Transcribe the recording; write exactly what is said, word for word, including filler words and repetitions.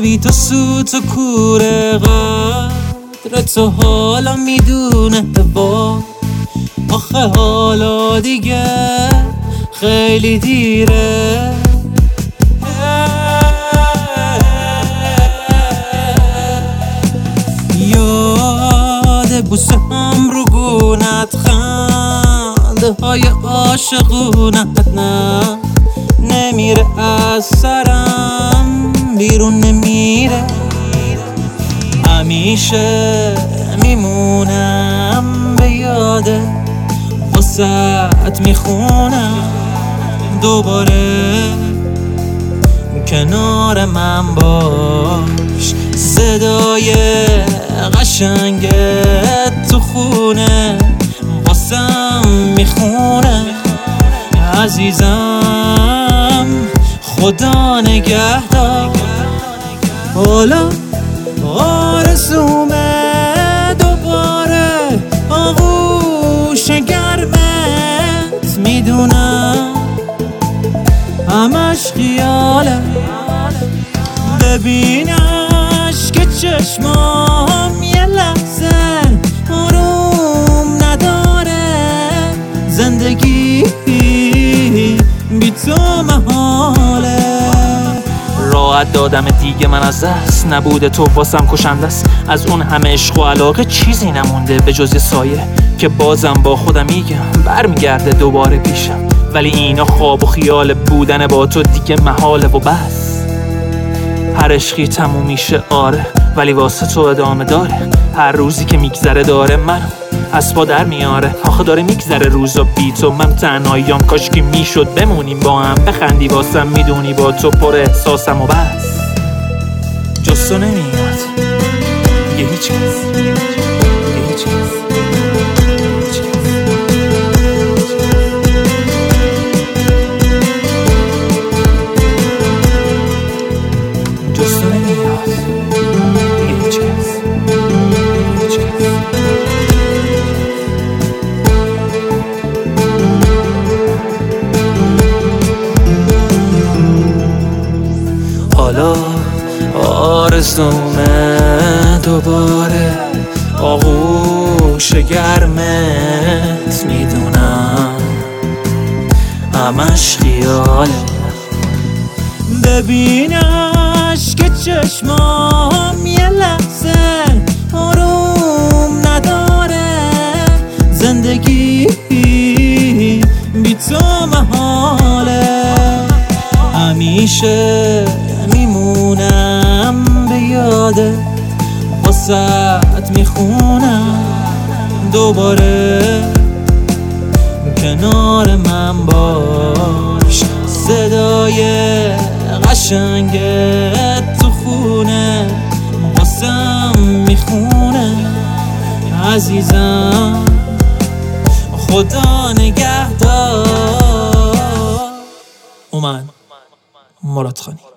بی تو سوت و کوره قدر تو حالا میدونه با آخه حالا دیگه خیلی دیره. یاد بوسه هم رو گونت، خنده های عاشقونت، نه نمیره از سرم بیرون نمیره. همیشه میمونم به یاده واسه میخونم دوباره کنار من باش. صدای قشنگت تو خونه واسم میخونه. عزیزم خدا نگهدار. حالا آرزومه دوباره آغوش گرمت، میدونم همش خیاله. ببینش که چشمام یه لحظه آروم نداره. زندگی بی تو محاله. راحت دادم دیگه من از دست، نبوده تو واسم کشنده است. از اون همه عشق و علاقه چیزی نمونده به جز یه سایه که بازم با خودم میگم برمیگرده دوباره پیشم. ولی اینا خواب و خیال بودن با تو دیگه محاله و بس. هر عشقی تموم میشه آره، ولی واسه تو ادامه داره. هر روزی که میگذره داره منو از پا در میاره. آخه داره میگذره روزا بی تو، من تنهاییام کاش که میشد بمونیم با هم. بخندی واسم میدونی با تو پر احساسم و بس. جز تو نمیاد یه هیچ کس، یه هیچ کس. حالا آرزومه دوباره آغوش گرمت، میدونم همش خیاله. ببینش که چشمام یه لحظه آروم نداره. زندگی بی تو محاله. همیشه میمونم به یاده واسه میخونم دوباره کنار من باش. صدای قشنگت تو خونه واسم میخونه. عزیزم خدا نگهدار. اومن مراد خانی.